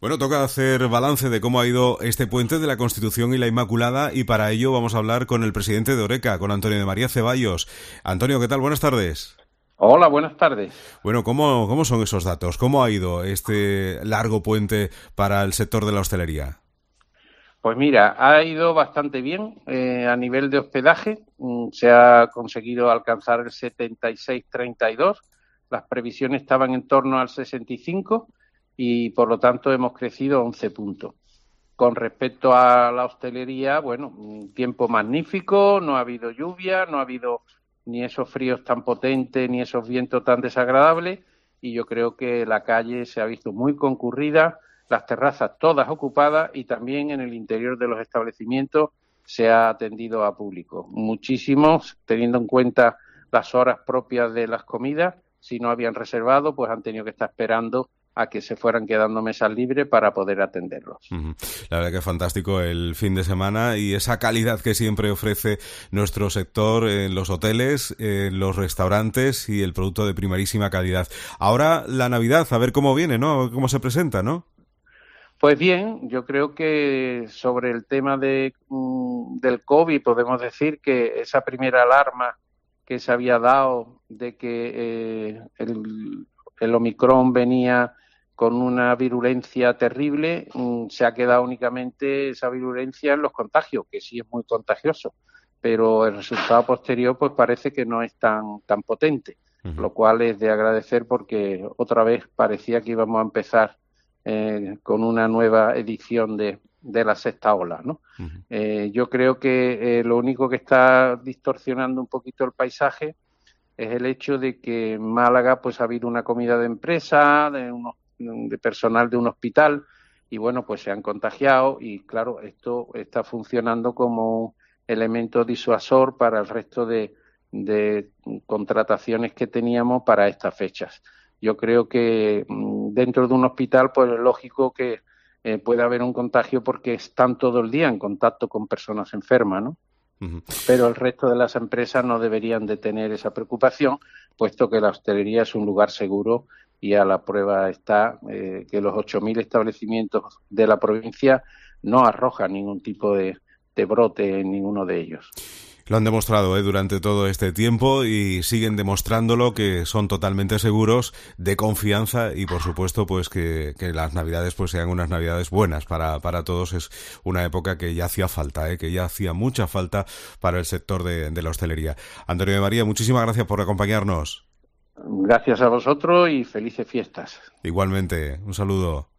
Bueno, toca hacer balance de cómo ha ido este puente de la Constitución y la Inmaculada, y para ello vamos a hablar con el presidente de Horeca, con Antonio de María Ceballos. Antonio, ¿qué tal? Buenas tardes. Hola, buenas tardes. Bueno, ¿cómo son esos datos? ¿Cómo ha ido este largo puente para el sector de la hostelería? Pues mira, ha ido bastante bien a nivel de hospedaje. Se ha conseguido alcanzar el 76,32. Las previsiones estaban en torno al 65 y por lo tanto hemos crecido 11 puntos. Con respecto a la hostelería, bueno, un tiempo magnífico, no ha habido lluvia, no ha habido ni esos fríos tan potentes ni esos vientos tan desagradables, y yo creo que la calle se ha visto muy concurrida, las terrazas todas ocupadas, y también en el interior de los establecimientos se ha atendido a público. Muchísimos, teniendo en cuenta las horas propias de las comidas, si no habían reservado, pues han tenido que estar esperando a que se fueran quedando mesas libres para poder atenderlos. La verdad que es fantástico el fin de semana y esa calidad que siempre ofrece nuestro sector en los hoteles, en los restaurantes, y el producto de primerísima calidad. Ahora la Navidad, a ver cómo viene, ¿no? A ver cómo se presenta, ¿no? Pues bien, yo creo que sobre el tema del COVID podemos decir que esa primera alarma que se había dado de que el Omicron venía con una virulencia terrible, se ha quedado únicamente esa virulencia en los contagios, que sí es muy contagioso, pero el resultado posterior pues parece que no es tan potente, lo cual es de agradecer, porque otra vez parecía que íbamos a empezar con una nueva edición de la sexta ola, ¿no? Yo creo que lo único que está distorsionando un poquito el paisaje es el hecho de que en Málaga pues ha habido una comida de empresa, de personal de un hospital, y bueno, pues se han contagiado, y claro, esto está funcionando como un elemento disuasor para el resto de contrataciones que teníamos para estas fechas. Yo creo que dentro de un hospital pues es lógico que pueda haber un contagio, porque están todo el día en contacto con personas enfermas, ¿no? Pero el resto de las empresas no deberían de tener esa preocupación, puesto que la hostelería es un lugar seguro, y a la prueba está que los 8.000 establecimientos de la provincia no arrojan ningún tipo de brote en ninguno de ellos. Lo han demostrado durante todo este tiempo, y siguen demostrándolo, que son totalmente seguros, de confianza, y por supuesto pues que las Navidades pues sean unas Navidades buenas para todos. Es una época que ya hacía falta, que ya hacía mucha falta para el sector de la hostelería. Antonio de María, muchísimas gracias por acompañarnos. Gracias a vosotros y felices fiestas. Igualmente, un saludo.